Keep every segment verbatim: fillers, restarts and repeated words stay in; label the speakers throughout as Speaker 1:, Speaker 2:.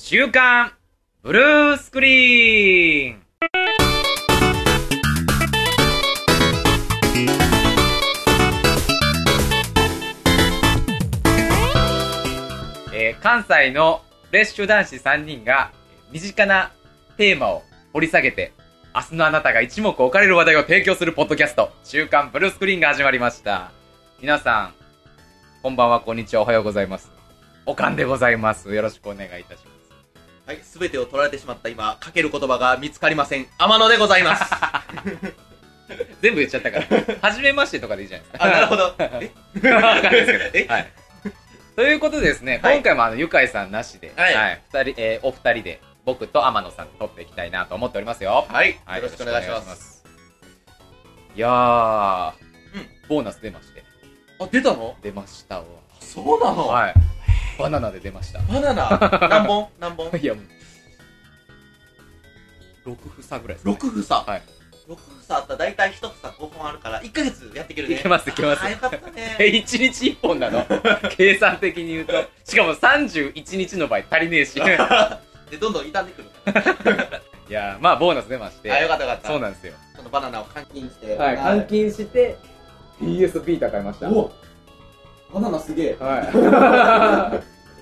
Speaker 1: 週刊ブルースクリーン。えー、関西のフレッシュ男子さんにんが身近なテーマを掘り下げて、明日のあなたが一目置かれる話題を提供するポッドキャスト、週刊ブルースクリーンが始まりました。皆さん、こんばんは、こんにちは、おはようございます。おかんでございます。よろしくお願いいたします。
Speaker 2: はい、すべてを取られてしまった今、かける言葉が見つかりません。天野でございます。
Speaker 1: 全部言っちゃったから。はじめましてとかでいいじゃないですか。
Speaker 2: あ、なるほど。え
Speaker 1: わかんないですけど。
Speaker 2: え
Speaker 1: はい。ということでですね、
Speaker 2: はい、
Speaker 1: 今回もあの、ゆかいさんなしで、
Speaker 2: はい。
Speaker 1: はい、二人、えー、お二人で、僕と天野さんと撮っていきたいなと思っておりますよ。
Speaker 2: はい。
Speaker 1: はい、
Speaker 2: よろしくお願いします。
Speaker 1: ますいやー、
Speaker 2: うん、
Speaker 1: ボーナス出まして。
Speaker 2: あ、出たの？
Speaker 1: 出ましたわ。
Speaker 2: そうなの？
Speaker 1: はい。バナナで出ました。
Speaker 2: バナナ何本何本
Speaker 1: いや、もう、ろく房ぐらいです、
Speaker 2: ね。ろく房？
Speaker 1: はい。
Speaker 2: ろく房あったら大体いち房ごほんあるから、いっかげつやっていけるね。
Speaker 1: いけますいけます。
Speaker 2: あ、よかったね。
Speaker 1: え、いちにちいっぽんなの計算的に言うと。しかもさんじゅういちにちの場合足りねえし。
Speaker 2: で、どんどん傷んでくる。
Speaker 1: いやー、まあ、ボーナス出まして。
Speaker 2: あ、よかったよかった。
Speaker 1: そうなんですよ。
Speaker 2: そのバナナを換金して。
Speaker 1: はい、換金して、ピーエス ビータ買いました。
Speaker 2: おバナナすげえ。
Speaker 1: はい。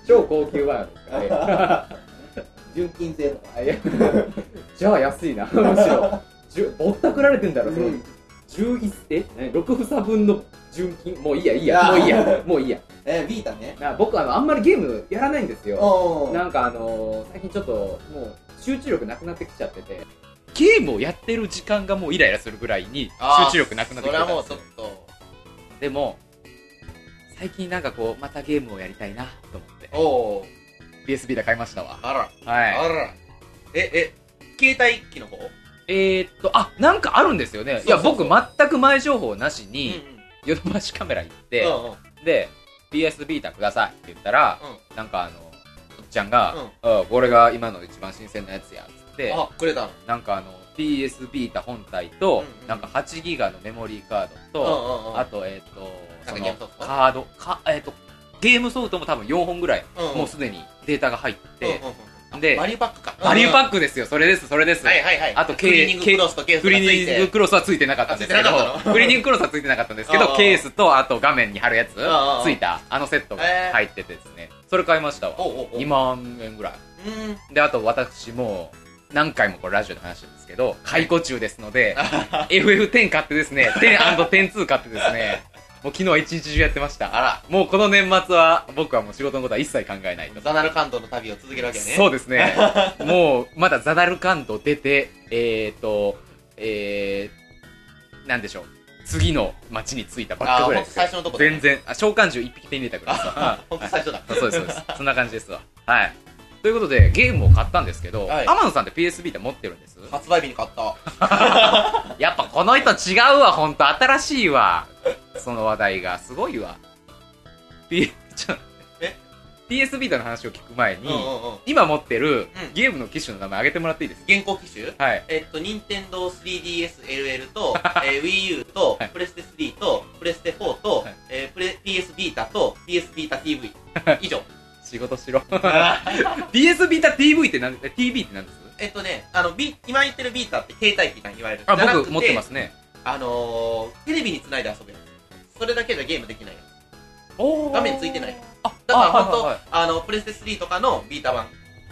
Speaker 1: 超高級バナナですからね。
Speaker 2: 純金製とか。
Speaker 1: じゃあ安いな、むしろ。ぼったくられてんだろ、その。じゅういち、え ?ろく 房分の純金。もういいや、いいや、もういいや、もういいや。
Speaker 2: えー、ビータね。
Speaker 1: 僕あの、あんまりゲームやらないんです
Speaker 2: よ。
Speaker 1: なんかあのー、最近ちょっと、もう、集中力なくなってきちゃってて。ゲームをやってる時間がもうイライラするぐらいに、集中力なくなってきてたんですよ。
Speaker 2: それはもうちょっと。
Speaker 1: でも、最近なんかこう、またゲームをやりたいな、と思って。
Speaker 2: おー。
Speaker 1: ピーエス ビータ買いましたわ。
Speaker 2: あら。
Speaker 1: はい。
Speaker 2: あら。え、え、携帯機の方？
Speaker 1: えーっと、あ、なんかあるんですよね。いや、僕全く前情報なしに、ヨドバシカメラ行って、で、ピーエス ビータくださいって言ったら、なんかあの、おっちゃんが、あ、これが今の一番新鮮なやつや、つって、
Speaker 2: あ、くれたの？
Speaker 1: なんかあの、ピーエス ビータ本体と、なんかはちギガのメモリーカードと、あと、えーっと、その、カード、か、えーっと、ゲームソフトも多分よんほんぐらい、もうすでにデータが入って、で、
Speaker 2: バリューパックか。
Speaker 1: バリューパックですよ。それです、それです。
Speaker 2: はいはいはい。
Speaker 1: あと、
Speaker 2: クリーニングクロスとケースがついて。
Speaker 1: クリーニングクロスはついてなかったんですけど、クリーニングクロスはついてなかったんですけど、ケースと、あと画面に貼るやつ、ついた、あのセットが入っててですね。それ買いましたわ。にまんえんぐらい。で、あと私も、何回もこれラジオで話してるんですけど、解雇中ですので、エフエフテン 買ってですね、テン&テンツー 買ってですね、もう昨日は一日中やってました。
Speaker 2: あら。
Speaker 1: もうこの年末は、僕はもう仕事のことは一切考えないと。
Speaker 2: ザナルカンドの旅を続けるわけね。
Speaker 1: そうですね。もう、まだザナルカンド出て、えーと、えー、なんでしょう。次の町に着いたばっかぐらいです。
Speaker 2: 最初のとこ
Speaker 1: 全然、あ、召喚獣一匹手に入れたぐらいですわ。
Speaker 2: ほんと最初だ。
Speaker 1: そうです、そうです。そんな感じですわ。はい。ということで、ゲームを買ったんですけど、天野さんって ピーエス ビータ持ってるんです？
Speaker 2: 発売日に買った。
Speaker 1: やっぱこの人違うわ、ほんと。新しいわ。その話題が。すごいわ。P、ちょ、
Speaker 2: え
Speaker 1: ピーエス ビータの話を聞く前に、今持ってるゲームの機種の名前挙げてもらっていいですか？
Speaker 2: 現行機種？はい。えっと、ニンテンドー スリーディーエスエルエル と、えー、Wii U と、プレステスリーと、プレステフォーと、はい、えー、プレ ピーエス ビータと ピーエス ビータ ティーブイ 以上。
Speaker 1: 仕事しろ。ピーエス ビータ ティーブイ って何、ティービー って何です？
Speaker 2: えっとね、あの、ビ今言ってるビータって携帯機なんいわゆる。
Speaker 1: あ、僕持ってますね。
Speaker 2: あのー、テレビにつないで遊ぶやつ。それだけじゃゲームできないやつ。おー。画面ついてない。あ、だからほんと、あの、プレステスリーとかのビータ版。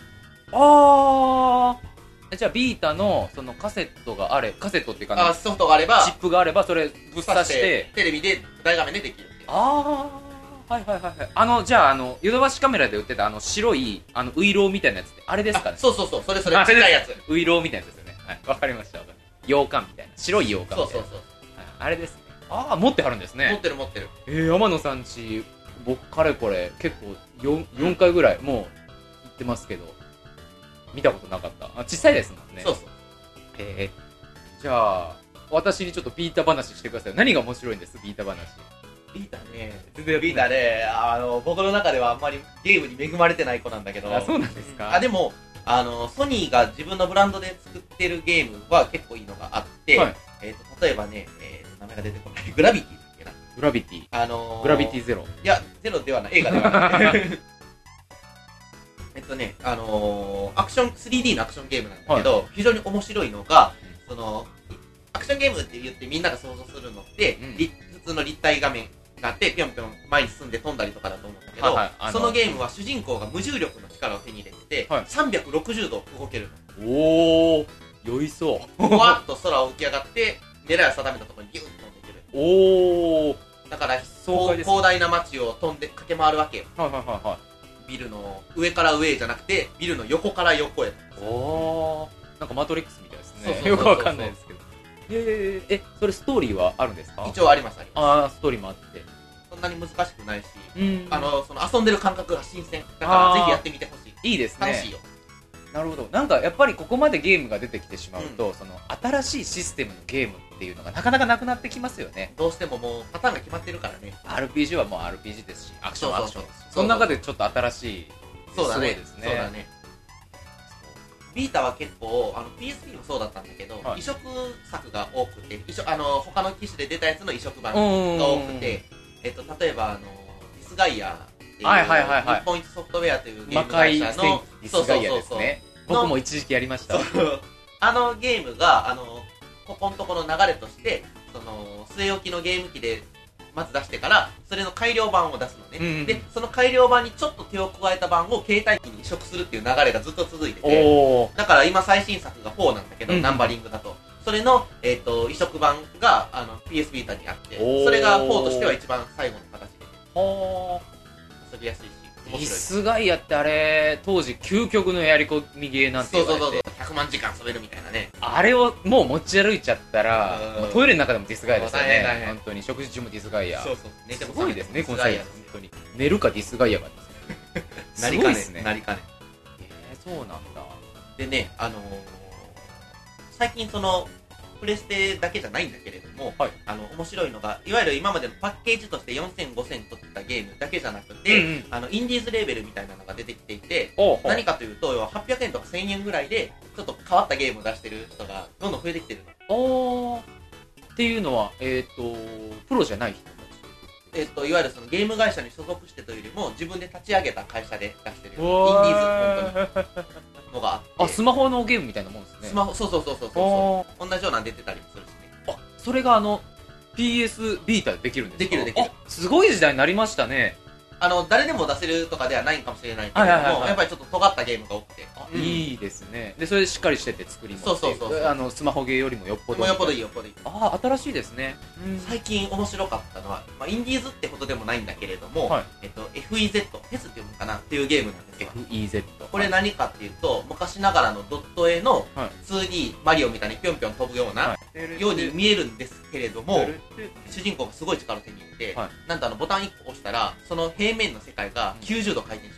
Speaker 1: あー。じゃあビータのそのカセットがあれ、カセットっていうか、
Speaker 2: あ、ソフトがあれば、
Speaker 1: チップがあれば、それぶっ刺して、
Speaker 2: テレビで、大画面でできる。
Speaker 1: あー。はいはいはいはい。あの、じゃあ、あの、ヨドバシカメラで売ってたあの白い、あの、ウイローみたいなやつって、あれですかね？
Speaker 2: そうそうそう、それそれ、ちっちゃいやつ。
Speaker 1: ウイローみたいなやつですよね。はい。わかりました。羊羹みたいな。白い羊羹みたいな。そうそうそう。あれですね。ああ、持ってはるんですね。
Speaker 2: 持ってる持ってる。
Speaker 1: えー、天野さんち、僕、かれこれ、結構4、4回ぐらい、もう、行ってますけど、見たことなかった。あ、小さいですもんね。
Speaker 2: そうそう。
Speaker 1: えー、じゃあ、私にちょっとビータ話してください。何が面白いんです、ビータ話。
Speaker 2: ビータね、全然ビータね、あの、僕の中ではあんまりゲームに恵まれてない子なんだけど。
Speaker 1: あ、そうなんですか？
Speaker 2: あ、でも、あの、ソニーが自分のブランドで作ってるゲームは結構いいのがあって、はい、えっと、例えばね、えーと、名前が出てこない。グラビティだっけな。
Speaker 1: グラビティ。
Speaker 2: あのー、
Speaker 1: グラビティゼロ。
Speaker 2: いや、ゼロではない。映画ではない。 っとね、あのー、アクション、スリーディー のアクションゲームなんだけど、はい、非常に面白いのが、その、アクションゲームって言ってみんなが想像するのって、うん、普通の立体画面があって、ぴょんぴょん前に進んで飛んだりとかだと思うんだけど、はいはい、そのゲームは主人公が無重力の力を手に入れてて、はい、さんびゃくろくじゅうど動けるの。
Speaker 1: おー、酔いそう。
Speaker 2: ふわっと空を浮き上がって、狙いを定めたところにギュッと飛んでくる。
Speaker 1: おー。
Speaker 2: だから、広大な街を飛んで駆け回るわけよ。
Speaker 1: はいはいはいはい。
Speaker 2: ビルの上から上へじゃなくて、ビルの横から横へ。
Speaker 1: おー。なんかマトリックスみたいですね。そうそうそうそうよくわかんないですけど。えー、え、それストーリーはあるんですか？
Speaker 2: 一応ありますあります。
Speaker 1: あー、ストーリーもあって。
Speaker 2: そんなに難しくないし、あの、その遊んでる感覚が新鮮。だからぜひやってみてほしい。
Speaker 1: いいですね。
Speaker 2: 楽しいよ。
Speaker 1: なるほど。なんかやっぱりここまでゲームが出てきてしまうと、うん、その新しいシステムのゲームっていうのがなかなかなくなってきますよね。
Speaker 2: どうしてももうパターンが決まってるからね。
Speaker 1: アールピージー はもう アールピージー ですし、アクションはアクションですし。その中でちょっと新しい。
Speaker 2: そうだね。
Speaker 1: すごいですね。
Speaker 2: そうだね。ビータは結構、あの ピーエスピー もそうだったんだけど、はい、移植作が多くて、移植あの他の機種で出たやつの移植版が多くて、えっと例えばあのディスガイアっていう、はいはいはいはい、日本一ソフトウェアというゲーム会社のディスガイアですね。僕も一時期やりました。あのゲームがあのここのところの流れとして、その据え置きのゲーム機でまず出してからそれの改良版を出すのね、うん、でその改良版にちょっと手を加えた版を携帯機に移植するっていう流れがずっと続いてて、だから今最新作がフォーなんだけど、うん、ナンバリングだとそれの、えー、と移植版があの ピーエス ビータにあって、それがフォーとしては一番最後の形で遊びやすいし面白い。
Speaker 1: ディスガイアってあれ当時究極のやり込みゲーなんて言われて、
Speaker 2: そうそうそうひゃくまんじかん遊べるみたいなね。
Speaker 1: あれをもう持ち歩いちゃったら、もうトイレの中でもディスガイアですよね。本当に食事中もディスガイア。
Speaker 2: そうそう寝ても
Speaker 1: すごいですね、この際本当に寝るかディスガイアかですね。すごいですね。
Speaker 2: なりかね。
Speaker 1: えー、そうなんだ。
Speaker 2: でね、あのー、最近そのプレステだけじゃないんだけれども、はい、あの面白いのがいわゆる今までのパッケージとしてよんせんごせん取ったゲームだけじゃなくて、うんうん、あのインディーズレーベルみたいなのが出てきていて、何かというとはっぴゃくえんとかせんえんぐらいでちょっと変わったゲームを出してる人がどんどん増えてきてるの。
Speaker 1: おーっていうのは、えっ、ー、とプロじゃない人たち、
Speaker 2: えっ、ー、といわゆるそのゲーム会社に所属してというよりも自分で立ち上げた会社で出してるインディーズ本当にのがあって、
Speaker 1: あ、スマホのゲームみたいなもんですね。
Speaker 2: スマホ、そうそうそうそうそう同じようなの出てたりもするしね。
Speaker 1: あ、それがあの ピーエス ビータでできるんですか？
Speaker 2: できるできる。
Speaker 1: すごい時代になりましたね。
Speaker 2: あの誰でも出せるとかではないかもしれないけれども、はいはいはいはい、やっぱりちょっと尖ったゲームが多くて、
Speaker 1: うん、いいですね。でそれでしっかりしてて作りも
Speaker 2: そうそうそうそう、
Speaker 1: あのスマホゲーよりもよっぽど
Speaker 2: よっぽどいいよっぽどいい。
Speaker 1: ああ、新しいですね、
Speaker 2: うん、最近面白かったのは、まあ、インディーズってほどでもないんだけれども、はい、えっと、エフイーゼット フェスっていうのかなっていうゲームなんですよ。
Speaker 1: エフイーゼット
Speaker 2: これ何かっていうと昔ながらのドット絵の ツーディー マリオみたいにぴょんぴょん飛ぶような、はい、ように見えるんですけれども、主人公がすごい力を手に入れて、はい、なんとあのボタンいっこ押したらその平面の世界がきゅうじゅうど回転します。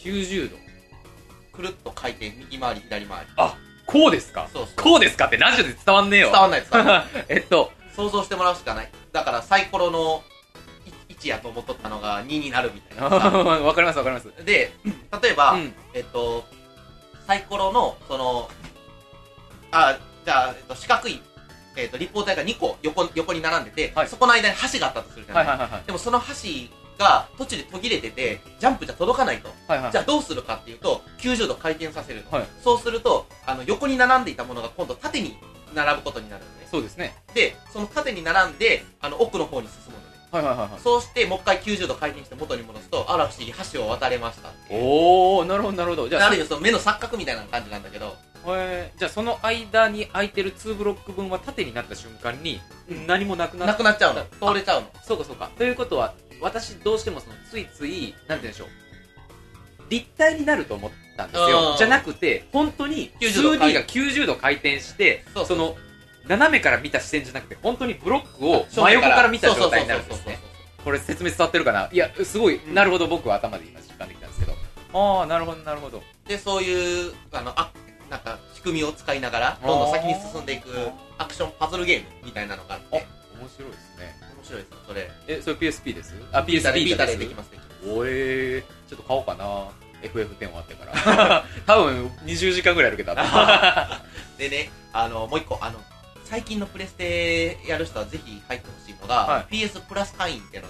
Speaker 1: きゅうじゅうど
Speaker 2: くるっと回転、右回り左回り。
Speaker 1: あ、こうですか？
Speaker 2: そうそう、
Speaker 1: こうですかってラジオで伝わんねえよ。
Speaker 2: 伝わんない伝わんない
Speaker 1: えっと
Speaker 2: 想像してもらうしかない。だからサイコロのいちやと思っとったのがにになるみたいな。
Speaker 1: わかりますわかります。
Speaker 2: で、例えば、うん、えっとサイコロのそのあじゃあ、えっと、四角い、えっと、立方体がにこ 横, 横に並んでて、はい、そこの間に橋があったとするじゃない、はいはいはいはい、でもその橋が途中で途切れててジャンプじゃ届かないと、はいはい、じゃあどうするかっていうときゅうじゅうど回転させるの、はい、そうするとあの横に並んでいたものが今度縦に並ぶことになるのね。
Speaker 1: そうですね。
Speaker 2: でその縦に並んであの奥の方に進むのね、はいはいはいはい、そうしてもう一回きゅうじゅうど回転して元に戻すとあら不思議橋を渡れましたっていう。
Speaker 1: おお、なるほどなるほど。
Speaker 2: じゃあある意味その目の錯覚みたいな感じなんだけど、
Speaker 1: えー、じゃあその間に空いてるにブロック分は縦になった瞬間に何もなくなっ
Speaker 2: なくなっちゃうの、通れちゃうの。
Speaker 1: そうかそうか。ということは私どうしてもそのついついなんて言うんでしょう、立体になると思ったんですよ。じゃなくて本当に ツーディー がきゅうじゅうど回転して、そうそう、その斜めから見た視点じゃなくて本当にブロックを真横から見た状態になるんですね。これ説明伝わってるかな。いやすごい、うん、なるほど。僕は頭で今実感できたんですけど、ああなるほどなるほど。
Speaker 2: でそういうあのあなんか仕組みを使いながらどんどん先に進んでいくアクションパズルゲームみたいなのがあって、面
Speaker 1: 白いですね。
Speaker 2: 面白いですよそれ。
Speaker 1: え、それ ピーエスピー です？あ、ピーエスピー
Speaker 2: ビータでできますできます。
Speaker 1: おえー、ちょっと買おうかな。エフエフテン 終わってから多分にじゅうじかんぐらいやるけど
Speaker 2: でね、あのもう一個あの最近のプレステやる人はぜひ入ってほしいのが、はい、ピーエス プラス会員っていうのがあるんです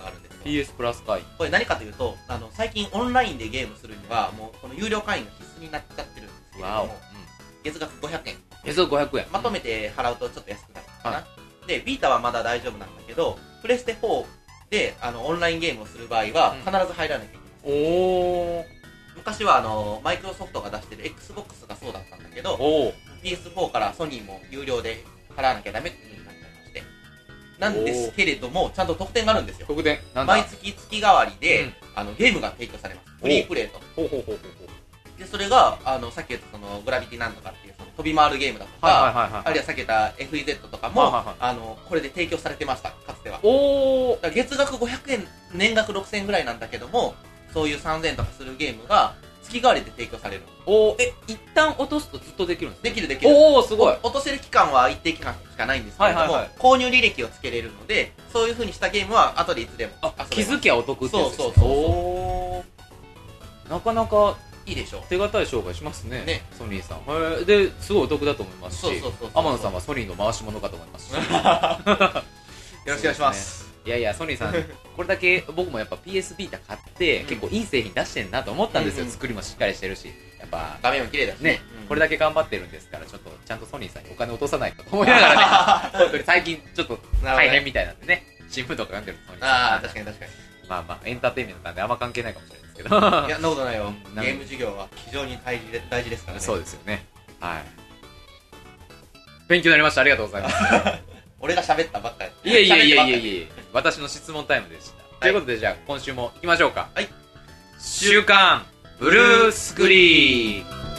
Speaker 2: よ。
Speaker 1: ピーエス プラス会員。
Speaker 2: これ何かというと、あの最近オンラインでゲームするにはもうこの有料会員が必須になっちゃってるんですけれども、うん、月額ごひゃくえん、
Speaker 1: 月額ごひゃくえん
Speaker 2: まとめて払うとちょっと安くなるかな、はい、でビータはまだ大丈夫なんだけど、プレステフォーであのオンラインゲームをする場合は必ず入らなきゃいけない、うん、お昔はあのマイクロソフトが出してる Xbox がそうだったんだけど、 ピーエスフォー からソニーも有料で払わなきゃダメっていう風になっちゃいまして、なんですけれどもちゃんと特典があるんですよ。
Speaker 1: 特典なんだ。
Speaker 2: 毎月月替わりで、うん、あのゲームが提供されます。フリープレイと。ほうほうほうほう。でそれがあのさっき言ったそのグラビティなんとかっていうその飛び回るゲームだとか、はいはいはいはい、あるいはさっき言った エフイーゼット とかも、はいはいはい、あのこれで提供されてました、かつては。おだ月額ごひゃくえん、年額ろくせんえんぐらいなんだけども、そういうさんぜんえんとかするゲームが月替わりで提供される。
Speaker 1: おえ一旦落とすとずっとできるんですか？
Speaker 2: できるできる。
Speaker 1: おおすごい。
Speaker 2: 落とせる期間は一定期間しかないんですけれども、はいはいはい、購入履歴をつけれるので、そういう風にしたゲームは後でいつでも遊べます。
Speaker 1: 気づきゃお得ってやつですね。
Speaker 2: そうそうそう。
Speaker 1: なかなか
Speaker 2: いいでしょう。
Speaker 1: 手堅い商売しますね、
Speaker 2: ね
Speaker 1: ソニーさん。ですごいお得だと思いますし、
Speaker 2: そうそうそうそう、
Speaker 1: 天野さんはソニーの回し物かと思いますしよ
Speaker 2: ろしくお願いします。
Speaker 1: いやいや、ソニーさんこれだけ僕もやっぱ ピーエス ビータ買って、うん、結構いい製品出してんなと思ったんですよ、うんうん、作りもしっかりしてるし、やっぱ
Speaker 2: 画面も綺麗だし
Speaker 1: ね、うん、これだけ頑張ってるんですから、ちょっとちゃんとソニーさんにお金落とさないとと思いながらね本当に最近ちょっと大変みたいなんでね、新聞とか読んでるソニーさん、
Speaker 2: ああ確かに確かに、
Speaker 1: まあまあエンターテインメントなんであんま関係ないかもしれないですけどいや、
Speaker 2: そんなことないよ、ゲーム事業は非常に大事で大事ですからね。
Speaker 1: そうですよね、はい、勉強になりました、ありがとうございます
Speaker 2: 俺が喋ったばっかり。
Speaker 1: いえいえいえいえいえ、私の質問タイムでした、はい、ということで、じゃあ今週も行きましょうか。はい、週刊ブルースクリーン。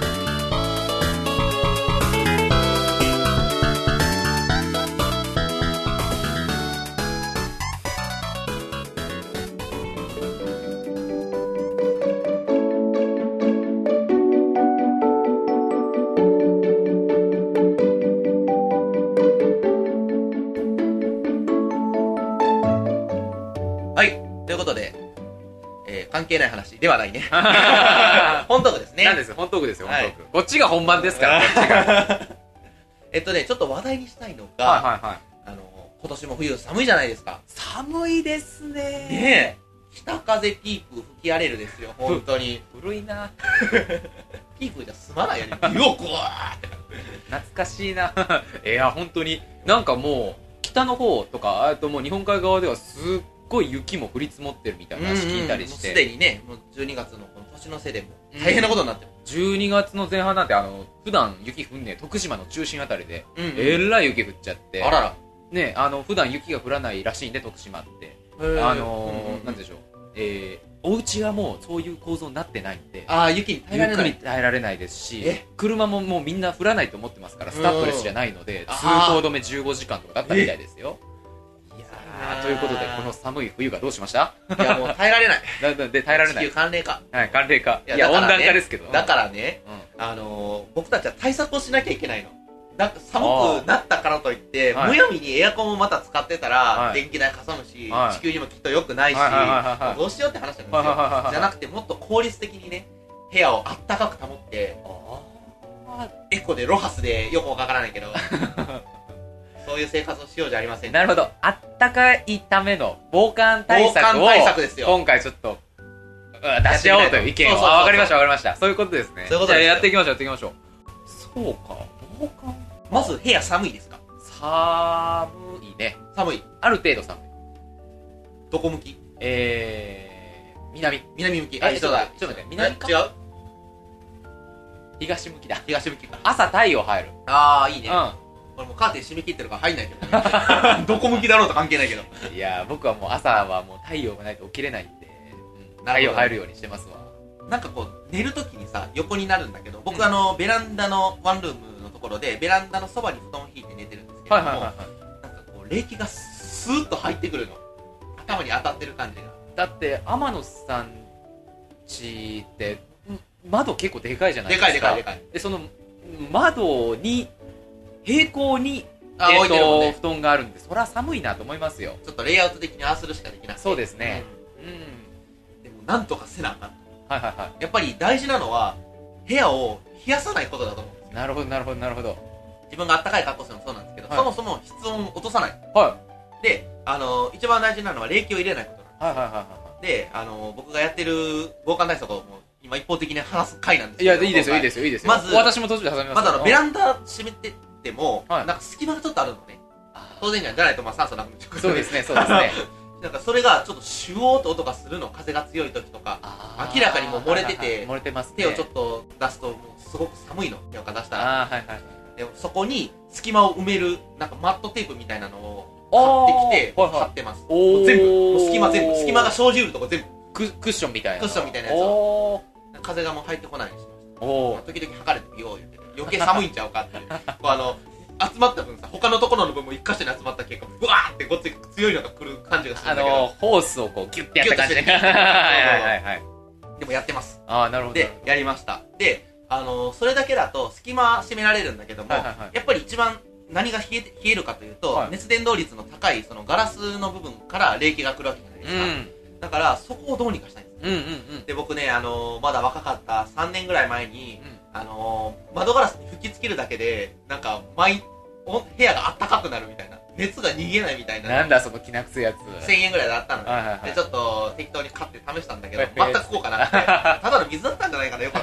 Speaker 2: 関係ない話ではないね本トークですね。
Speaker 1: なんです本トークですよ、本トーク、こっちが本番ですからこっちが
Speaker 2: えっとね、ちょっと話題にしたいのが、はいはいはい、あの今年も冬寒いじゃないですか。
Speaker 1: 寒いですね。
Speaker 2: ねえ、北風ピープ吹き荒れるですよ、本当に
Speaker 1: 古いな
Speaker 2: ピープじゃ済まないよね、ビオコーって
Speaker 1: 懐かしいないや本当になんかもう北の方とか、あともう日本海側ではすっすごい雪も降り積もってるみたいな話聞いたりして、
Speaker 2: すでにね、もうじゅうにがつのこの年の瀬でも大変なことになってる、
Speaker 1: うん、じゅうにがつの前半なんてあの普段雪降んねえ徳島の中心あたりで、うんうん、えらい雪降っちゃって、
Speaker 2: あらら、
Speaker 1: ね、あの普段雪が降らないらしいんで徳島って、あのーうんうん、なんでしょう、えー、お家はもうそういう構造になってないんで、
Speaker 2: ああ雪に耐えられない、
Speaker 1: 雪に耐えられないですし、車ももうみんな降らないと思ってますから、スタッドレスじゃないので通行止めじゅうごじかんとかだったみたいですよ。ということで、この寒い冬がどうしました？
Speaker 2: いやもう耐えられない
Speaker 1: で耐えられない、
Speaker 2: 地球寒冷化、
Speaker 1: はい、寒冷化、いや、
Speaker 2: いや
Speaker 1: 温暖化ですけど、
Speaker 2: だからね、うん、あのー、僕たちは対策をしなきゃいけないの。なんか寒くなったからといって、むやみにエアコンをまた使ってたら、はい、電気代かさむし、はい、地球にもきっと良くないし、はい、どうしようって話なんですよ、はい、じゃなくてもっと効率的にね、部屋をあったかく保って、エコでロハスでよくわからないけどそういう生活をしようじゃありませんか。
Speaker 1: なるほど、あったかいための防寒対策を今回ちょっと出し合おうという意見を。わかりましたわかりました、そういうことですね。
Speaker 2: そういうことですよ。
Speaker 1: じゃあやっていきましょうやっていきましょう。そうか、防寒、
Speaker 2: まず部屋寒いですか？
Speaker 1: 寒いね。
Speaker 2: 寒い、
Speaker 1: ある程度寒い。
Speaker 2: どこ向き？
Speaker 1: えー、南
Speaker 2: 南向き。
Speaker 1: あ、そうだ、ちょっと待って、南か、
Speaker 2: 違う、
Speaker 1: 東向きだ。
Speaker 2: 東向きか。
Speaker 1: 朝太陽入る。
Speaker 2: ああいいね、
Speaker 1: うん、
Speaker 2: 俺もうカーテン閉め切ってるから入んないけど、ね、どこ向きだろうと関係ないけど。
Speaker 1: いや僕はもう朝はもう太陽がないと起きれないんで、うん、太陽入るようにしてますわ。
Speaker 2: なんかこう寝るときにさ横になるんだけど、僕、うん、あのベランダのワンルームのところでベランダのそばに布団を引いて寝てるんですけども、はいはいはいはい、なんかこう冷気がスーッと入ってくるの、頭に当たってる感じが。
Speaker 1: だって天野さん家って窓結構でかいじゃないですか。
Speaker 2: でかいでかいでかい。
Speaker 1: でその窓に平行にえーとね、布団があるんで、そりゃ寒いなと思いますよ。
Speaker 2: ちょっとレイアウト的にああするしかできなくて。
Speaker 1: そうですね、
Speaker 2: うん、うん、でもなんとかせなあかん。
Speaker 1: はいはいはい。
Speaker 2: やっぱり大事なのは部屋を冷やさないことだと思うんですよ。
Speaker 1: なるほどなるほどなるほど。
Speaker 2: 自分があったかい格好するのもそうなんですけど、はい、そもそも室温を落とさない。
Speaker 1: はい。
Speaker 2: で、あのー、一番大事なのは冷気を入れないことなんでですよ。はいはいはいはい。で、あの、僕がやってる防寒対策をもう今一方的に話す回なんですけど。
Speaker 1: いや、いいですよ、いいですよ、いいですよ。
Speaker 2: まず、
Speaker 1: 私も途中で挟みます。
Speaker 2: まずあの、ベランダ閉めてても、なんか隙間がちょっとあるのね。当然じゃないと、まあ酸素なくなっちゃう。
Speaker 1: そうですね、そうですね。
Speaker 2: なんかそれがちょっとシュオーと音がするの、風が強い時とか、明らかにもう漏れてて、
Speaker 1: 漏れてますね。
Speaker 2: 手をちょっと出すと、もうすごく寒いの、手をかざしたら。
Speaker 1: はいはい。
Speaker 2: でそこに隙間を埋める、なんかマットテープみたいなのを買ってきて、貼ってます。全部、隙間全部、隙間が生じうるとこ全部。
Speaker 1: クッションみたいな。
Speaker 2: クッションみたいなやつを。風がもう入ってこないようにしました。時々測れてみよう言って、余計寒いんちゃうかっていう。あの、集まった分さ、他のところの分も一箇所に集まった結果、ブワーってごっつい強いのが来る感じがするんだけど。
Speaker 1: あの、ホースをこうギュッてやった感じで。はいはいはい。
Speaker 2: でもやってます。
Speaker 1: ああ、なるほど。
Speaker 2: で、やりました。で、あの、それだけだと隙間閉められるんだけども、やっぱり一番何が冷えて、冷えるかというと、熱伝導率の高いそのガラスの部分から冷気が来るわけじゃないですか。だから、そこをどうにかしたいんですよ。で、僕ね、あの、まだ若かったさんねんぐらい前に、あの、窓ガラスに吹きつけるだけで、なんか、毎、部屋があったかくなるみたいな。熱が逃げないみたいな。
Speaker 1: なんだそのきな臭いやつ。
Speaker 2: せんえんぐらいであったので、で、ちょっと適当に買って試したんだけど、全く効果なくて、ただの水だったんじゃないかな、よかった。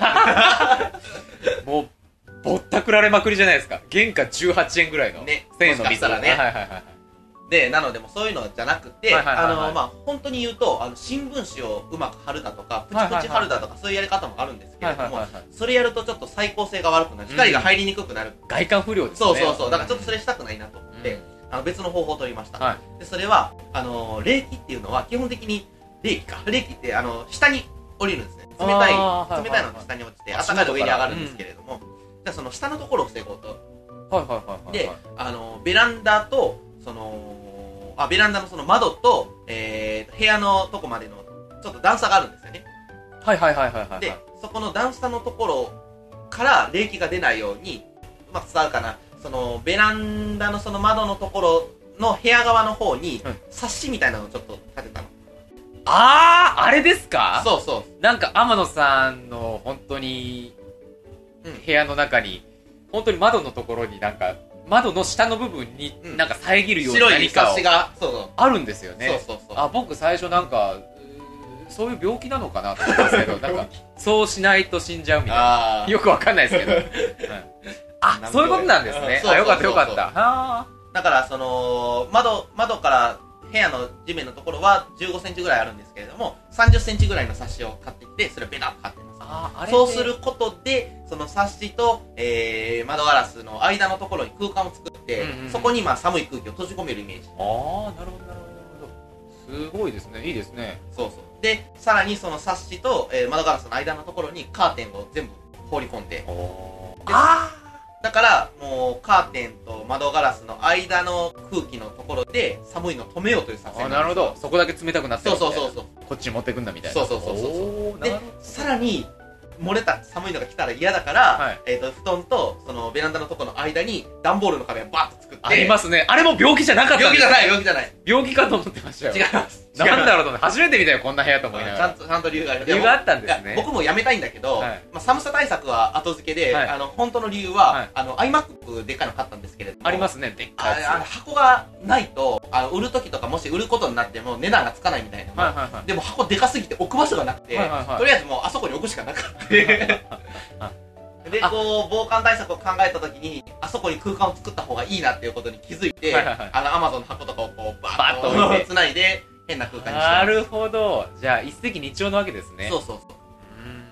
Speaker 1: もう、ぼったくられまくりじゃないですか。原価じゅうはちえんぐらいの。
Speaker 2: ね。
Speaker 1: せんえんの水。
Speaker 2: ね。はいはいはい。で、なのでもそういうのじゃなくて、あの、まあ、本当に言うと、あの、新聞紙をうまく貼るだとか、プチプチ貼るだとか、そういうやり方もあるんですけれども、それやるとちょっと再光性が悪くなる。光が入りにくくなる。
Speaker 1: 外観不良ですね。
Speaker 2: そうそうそう。だからちょっとそれしたくないなと思って、あの、別の方法を取りました。で、それは、あの、冷気っていうのは、基本的に、冷気か。冷気って、あの、下に降りるんですね。冷たい、冷たいのが下に落ちて、暖かいの上に上がるんですけれども、じゃあその下のところを防ごうと。
Speaker 1: はいはいはい。
Speaker 2: で、あの、ベランダと、その、あ、ベランダのその窓と、えー、部屋のとこまでの、ちょっと段差があるんですよね。
Speaker 1: はいはいはいはいはい。
Speaker 2: で、そこの段差のところから冷気が出ないように、うまく伝わるかな、その、ベランダのその窓のところの部屋側の方に、うん、サッシみたいなのをちょっと立てたの。
Speaker 1: あー、あれですか？
Speaker 2: そうそう。
Speaker 1: なんか天野さんの本当に、うん、部屋の中に、本当に窓のところになんか、窓の下の部分になんか遮るような何かをあるんですよね。
Speaker 2: そうそうそう。
Speaker 1: あ、僕最初なんかそういう病気なのかなと思ったんですけど、なんかそうしないと死んじゃうみたいな、よくわかんないですけど、うん、あ、そういうことなんですね。あ、よかったよかった。
Speaker 2: だからその窓窓から部屋の地面のところはじゅうごセンチぐらいあるんですけれども、さんじゅっセンチぐらいのサッシを買ってきて、それをベタッと貼ってます。ああれそうすることで、そのサッシと、えー、窓ガラスの間のところに空間を作って、うんうんうん、そこにまあ寒い空気を閉じ込めるイメージ。
Speaker 1: ああ、なるほどなるほど。すごいですね。いいですね。
Speaker 2: そうそう。で、さらにそのサッシと、えー、窓ガラスの間のところにカーテンを全部放り込んで。ああ。だからもうカーテンと窓ガラスの間の空気のところで寒いのを止めようという作戦なんです。
Speaker 1: あ、なるほど。そこだけ冷たくなってるみたいな。
Speaker 2: そうそうそうそう。
Speaker 1: こっちに持ってくんだみたいな。
Speaker 2: そうそうそうそう。で、さらに漏れた寒いのが来たら嫌だから、はい、えっ、ー、と布団とそのベランダのところの間に段ボールの壁をバーッと作って。
Speaker 1: ありますね。あれも病気じゃなかったんです。
Speaker 2: 病気じゃない病気じゃない。
Speaker 1: 病気かと思ってましたよ。
Speaker 2: 違います。
Speaker 1: なんだろうと思って初めて見たよこんな部屋と思いながら。
Speaker 2: ちゃんとちゃんと理由がある。
Speaker 1: 理由があったんですね。
Speaker 2: 僕もやめたいんだけど、はい、まあ寒さ対策は後付けで、はい、あの本当の理由は、はい、あの iMac でっかいの買ったんですけれども。
Speaker 1: ありますね。でっかいやつ。
Speaker 2: あれ箱がないとあの売る時とかもし売ることになっても値段がつかないみたいな。はいはいはい、でも箱でかすぎて置く場所がなくて、はいはいはい、とりあえずもうあそこに置くしかなかった。で、こう、防寒対策を考えたときに、あそこに空間を作った方がいいなっていうことに気づいて、はいはいはい、あの、アマゾンの箱とかをこう、バーッと置いて、繋いで、変な空間にしてます。
Speaker 1: なるほど。じゃあ、一石二鳥なわけですね。
Speaker 2: そうそうそう。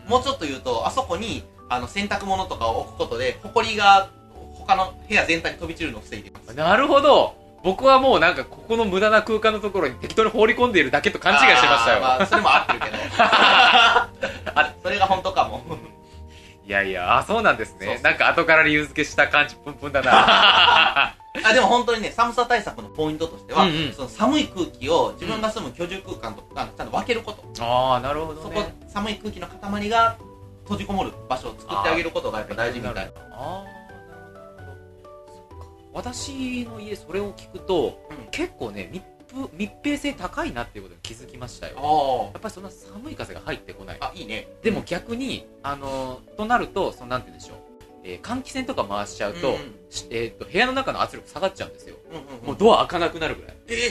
Speaker 2: もうちょっと言うと、あそこに、あの、洗濯物とかを置くことで、埃が、他の部屋全体に飛び散るのを防いでます。
Speaker 1: なるほど。僕はもうなんか、ここの無駄な空間のところに適当に放り込んでいるだけと勘違いしてましたよ。
Speaker 2: まあ、それも合ってるけど。あ、それが本当かも。
Speaker 1: いやいや、あ、そうなんですね。そうそう、なんか後から理由付けした感じプンプンだな。
Speaker 2: あ、でも本当にね、寒さ対策のポイントとしては、うんうん、その寒い空気を自分が住む居住空間とか、ちゃんと分けること。
Speaker 1: ああ、なるほどね。
Speaker 2: そこ、寒い空気の塊が閉じこもる場所を作ってあげることがやっぱ大事みたいな。ああ、
Speaker 1: なるほど。そっか。私の家それを聞くと、うん、結構ね、密密閉性高いなっていうことに気づきましたよ。やっぱりそんな寒い風が入ってこない。
Speaker 2: あ、いいね。
Speaker 1: でも逆に、あのー、となると、そのなんて言うんでしょう。えー、換気扇とか回しちゃうと、うんうん、えっと、部屋の中の圧力下がっちゃうんですよ。うんうんうん、もうドア開かなくなるぐらい。
Speaker 2: え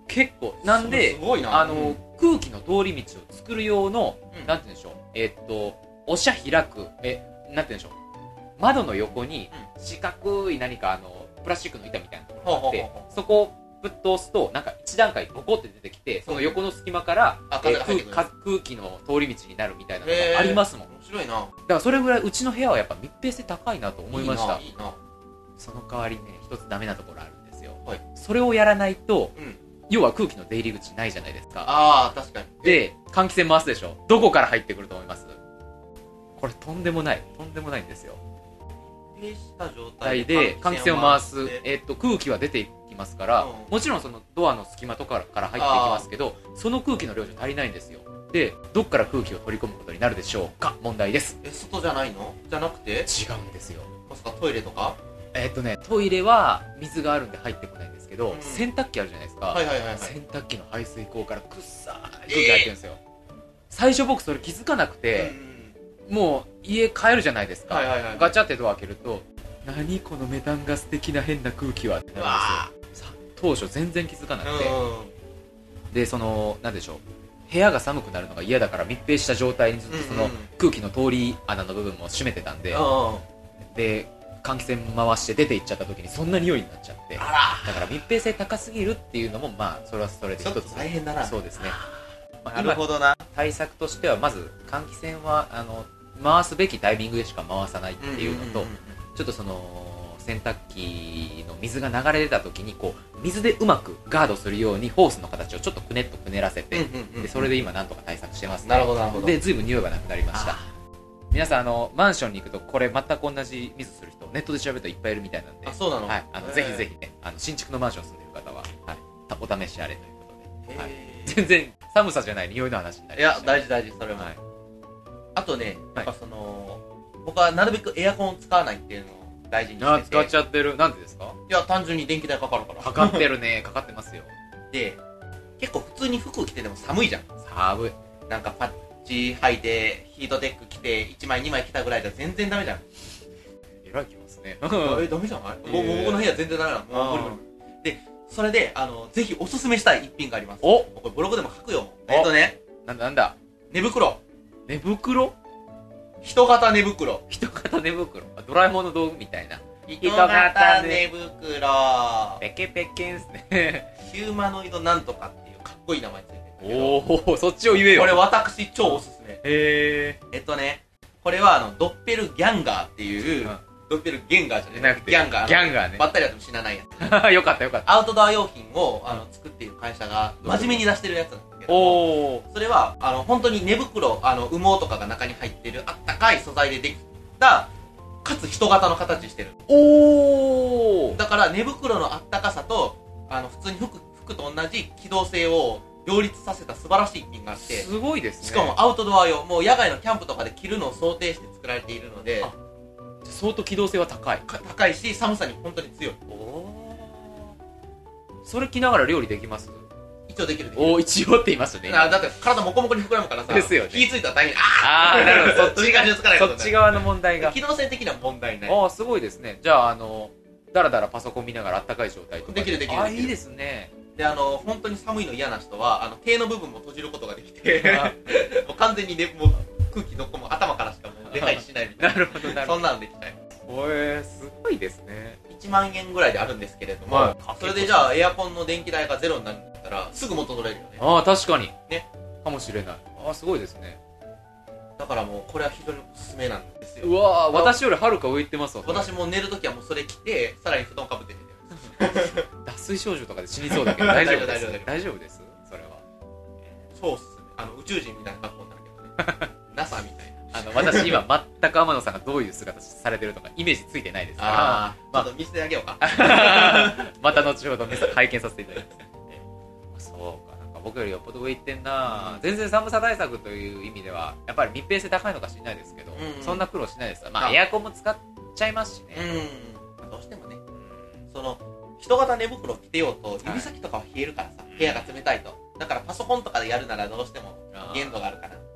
Speaker 1: 結構なんで、
Speaker 2: すごいな。
Speaker 1: あの、うん、空気の通り道を作る用の、うん、なんて言うんでしょう、えー、っとおしゃ開く、えなんて言うんでしょう、窓の横に四角い何かあのプラスチックの板みたいなところがあって、うん、そこをぶっ通すとなんか一段階ボコって出てきて、その横の隙間から、うん、えー、空, 空気の通り道になるみたいなのがありますもん。
Speaker 2: 面白いな。だ
Speaker 1: からそれぐらいうちの部屋はやっぱ密閉性高いなと思いました。
Speaker 2: いいな、いいな。
Speaker 1: その代わりね、一つダメなところあるんですよ、
Speaker 2: はい、
Speaker 1: それをやらないと、
Speaker 2: うん、
Speaker 1: 要は空気の出入り口ないじゃないですか。
Speaker 2: ああ、確かに。
Speaker 1: で、換気扇回すでしょ。どこから入ってくると思います？これとんでもない、とんでもないんですよ。
Speaker 2: 密閉した状態
Speaker 1: で換気扇を回す、えー、っと空気は出ていきますから、うん、もちろんそのドアの隙間とかから入っていきますけど、その空気の量じゃ足りないんですよ。で、どっから空気を取り込むことになるでしょうか？問題です。
Speaker 2: え、外じゃないの？じゃなくて？違
Speaker 1: うんですよ。
Speaker 2: まさかトイレとか？
Speaker 1: えー、っとね、トイレは水があるんで入ってこないんですけど、うん、洗濯機あるじゃないですか、
Speaker 2: はいはいはいはい、
Speaker 1: 洗濯機の排水口からくっさーい空気入ってるんですよ、えー、最初僕それ気づかなくて、うん、もう家帰るじゃないですか、
Speaker 2: はいはいはい、
Speaker 1: ガチャってドア開けると、何このメタンガス的な変な空気はってなるんですよ。当初全然気づかなくて、うん、で、そのなんでしょう、部屋が寒くなるのが嫌だから密閉した状態にずっとその空気の通り穴の部分も閉めてたんで、うんうん、で換気扇回して出て行っちゃった時にそんな匂いになっちゃって、だから密閉性高すぎるっていうのもまあそれはそれで一つ
Speaker 2: ちょっと大変だな。
Speaker 1: そうですね、
Speaker 2: まあ、なるほどな。
Speaker 1: 対策としてはまず換気扇はあの回すべきタイミングでしか回さないっていうのと、うんうんうんうん、ちょっとその洗濯機の水が流れ出た時にこう水でうまくガードするようにホースの形をちょっとくねっとくねらせて、うんうんうんうん、でそれで今なんとか対策してますね。
Speaker 2: なるほどなるほど。
Speaker 1: で随分匂いがなくなりました。皆さんあのマンションに行くとこれ全く同じミスする人ネットで調べるといっぱいいるみたいなんで、
Speaker 2: あ、そうなの、
Speaker 1: はい、あのぜひぜひね、あの新築のマンション住んでる方は、はい、お試しあれということで、はい、全然寒さじゃない匂いの話になりました。
Speaker 2: いや大事大事、それも、はい、あとね、やっぱその、はい、僕はなるべくエアコンを使わないっていうのを大事にしてて。
Speaker 1: 使っちゃってる。なんでですか？
Speaker 2: いや単純に電気代かかるから。
Speaker 1: かかってるね。かかってますよ。
Speaker 2: で結構普通に服着てても寒いじゃん。
Speaker 1: 寒い。
Speaker 2: なんかパッチ履いてヒートテック着ていちまいにまい着たぐらいじゃ全然ダメじゃん。
Speaker 1: えらいきますね。
Speaker 2: え、ダメじゃない？もう僕の部屋全然ダメなの。もう無理無理。でそれであのぜひおすすめしたい一品があります。
Speaker 1: お、
Speaker 2: これブログでも書くよ。えっとね、
Speaker 1: なんだなんだ、
Speaker 2: 寝袋。
Speaker 1: 寝袋？
Speaker 2: 人型寝袋。
Speaker 1: 人型寝袋。ドラえもんの道具みたいな。
Speaker 2: 人型寝袋。
Speaker 1: ペケペケんすね。
Speaker 2: ヒューマノイドなんとかっていうかっこいい名前ついてるんだけど。
Speaker 1: おお、そっちを言えよ。
Speaker 2: これ私超おすすめ。
Speaker 1: へえ。
Speaker 2: えっとね、これはあのドッペルギャンガーっていう、うん、ドッペルゲンガーじゃなくてギャンガー。
Speaker 1: ギャンガーね。
Speaker 2: ばったりやっても死なないや
Speaker 1: つ。よかったよかった。
Speaker 2: アウトドア用品をあの作っている会社が真面目に出してるやつなんだけど、おそれはあの本当に寝袋、あの羽毛とかが中に入ってるあったかい素材でできたかつ人型の形してる。おー、だから寝袋のあったかさとあの普通に服服と同じ機動性を両立させた素晴らしい一品があって、
Speaker 1: すごいですね。
Speaker 2: しかもアウトドア用、もう野外のキャンプとかで着るのを想定して作られているので、
Speaker 1: 相当機動性は高い
Speaker 2: 高いし寒さに本当に強い。
Speaker 1: おー、それ着ながら料理できます？
Speaker 2: 一応できるできる。
Speaker 1: おー、一応って言いますよね。
Speaker 2: だって体モコモコに膨らむからさ、
Speaker 1: ですよね。
Speaker 2: 火ついたら大変。
Speaker 1: あー、なるほど。そっち側
Speaker 2: そ
Speaker 1: っち側の問題が。
Speaker 2: 機動性的な問題ない。
Speaker 1: ああ、すごいですね。じゃあ、あのだらだらパソコン見ながらあったかい状態とか
Speaker 2: できるできる。
Speaker 1: あ、いいですね。
Speaker 2: で、あの本当に寒いの嫌な人はあの手の部分も閉じることができてもう完全に、ね、もう空気のこも頭からしかもう出入りしないみたいな。
Speaker 1: なるほどなるほど。
Speaker 2: そんなのできちゃいます。
Speaker 1: おえー、すごいですね。
Speaker 2: いちまんえんぐらいであるんですけれども、はい、それでじゃあエアコンの電気代がゼロになるんだったらすぐ元取れるよね。
Speaker 1: ああ、確かに
Speaker 2: ね、
Speaker 1: かもしれない。ああ、すごいですね。
Speaker 2: だからもうこれは非常におすすめなんですよ。
Speaker 1: うわー、私よりはるか上行ってますわ。
Speaker 2: 私も寝るときはもうそれ着てさらに布団かぶって寝てる。
Speaker 1: 脱水症状とかで死にそうだけど大丈夫です。大丈夫です。それは
Speaker 2: そうっすね。あの宇宙人みたいな格好になるけどね。ナサ みたいな。
Speaker 1: あの私今全く天野さんがどういう姿されてるとかイメージついてないですから、
Speaker 2: あ、まあ、ちょっと見せてあげようか。
Speaker 1: また後ほど拝見させていただきます。そうか、なんか僕よりよっぽど上行ってんな、うん、全然寒さ対策という意味ではやっぱり密閉性高いのか知らないですけど、うんうん、そんな苦労しないです。まあエアコンも使っちゃいますしね。
Speaker 2: うん、どうしてもね、うん、その人型寝袋着てようと指先とかは冷えるからさ、はい、部屋が冷たいと。だからパソコンとかでやるならどうしても限度があるかな。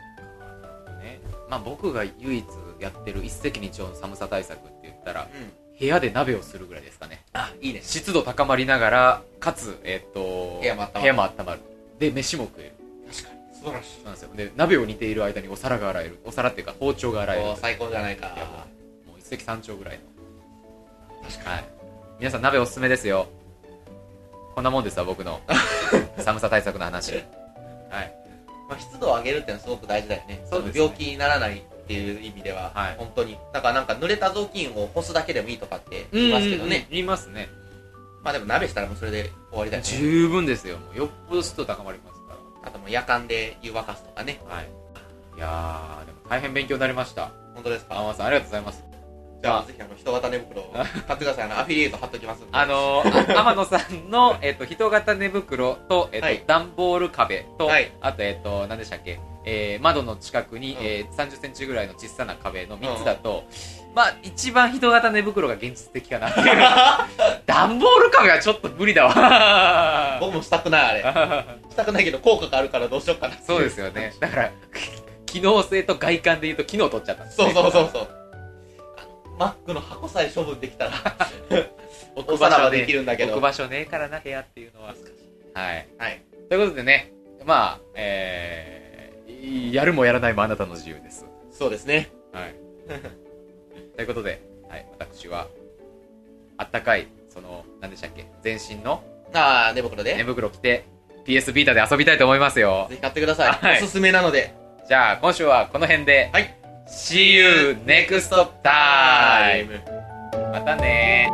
Speaker 1: ね、まあ僕が唯一やってる一石二鳥の寒さ対策って言ったら、うん、 部屋で鍋をするぐらいですかね。
Speaker 2: あ、いいね。
Speaker 1: 湿度高まりながら、かつ、えっと、
Speaker 2: 部屋も温まる。
Speaker 1: 部屋も温まる。で、飯も食える。
Speaker 2: 確かに。素晴らしい。
Speaker 1: そうなんですよ。で、鍋を煮ている間にお皿が洗える。お皿っていうか包丁が洗える。
Speaker 2: 最高じゃないか。
Speaker 1: いやもう、もう一石三鳥ぐらいの。
Speaker 2: 確かに。
Speaker 1: はい。皆さん鍋おすすめですよ。こんなもんですわ、僕の。寒さ対策の話。はい。
Speaker 2: まあ、湿度を上げるってのはすごく大事だよね。
Speaker 1: そうですね。
Speaker 2: 病気にならないっていう意味では、はい、本当に。だからなんか濡れた雑巾を干すだけでもいいとかって言いますけどね。
Speaker 1: 言いますね。
Speaker 2: まあでも鍋したらもうそれで終わりだよね。
Speaker 1: 十分ですよ。もうよっぽど湿度高まりますから。
Speaker 2: あともう夜間で湯沸かすとかね。
Speaker 1: はい。いやー、でも大変勉強になりました。
Speaker 2: 本当ですか？
Speaker 1: 天野さんありがとうございます。
Speaker 2: じゃあ、ぜひあの、人型寝袋を買ってください。あの、アフィリエイト貼っときますんで。
Speaker 1: あのー、天野さんの、えっと、人型寝袋と、えっと、はい、段ボール壁と、はい、あと、えっと、何でしたっけ、えー、窓の近くに、うん、えー、さんじゅっセンチぐらいの小さな壁のみっつだと、うん、まあ、一番人型寝袋が現実的かなっていう。段ボール壁はちょっと無理だわ。
Speaker 2: 僕もしたくない、あれ。したくないけど、効果があるからどうしようかな。
Speaker 1: そうですよね。だから、機能性と外観で言うと、機能取っちゃったんです
Speaker 2: ね。そうそうそうそう。マックの箱さえ処分できたら置く場所はできるんだけど
Speaker 1: 置く場所ねえからな部屋っていうのははい、
Speaker 2: はい、
Speaker 1: ということでねまあえー、やるもやらないもあなたの自由です。
Speaker 2: そうですね
Speaker 1: はいということで、はい、私はあったかいその何でしたっけ全身の
Speaker 2: ああ寝袋で
Speaker 1: 寝袋着て ピーエス ビータで遊びたいと思いますよ。
Speaker 2: ぜひ買ってください、はい、おすすめなので。
Speaker 1: じゃあ今週はこの辺で
Speaker 2: はい
Speaker 1: See you next time! またね。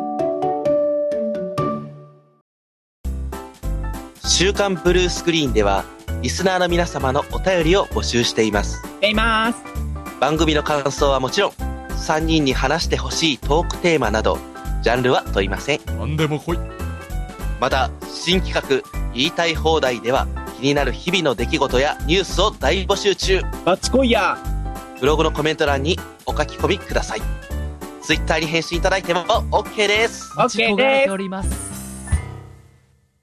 Speaker 2: 週刊ブルースクリーンではリスナーの皆様のお便りを募集しています。
Speaker 1: しています。
Speaker 2: 番組の感想はもちろん、さんにんに話してほしいトークテーマなど、ジャンルは問いません。
Speaker 1: 何でも来い。
Speaker 2: また、新企画、言いたい放題では、気になる日々の出来事やニュースを大募集中。
Speaker 1: バチコイヤー。
Speaker 2: ブログのコメント欄にお書き込みください。ツイッターに返信いただいても OK です。
Speaker 1: OK です。お待ち焦がれております。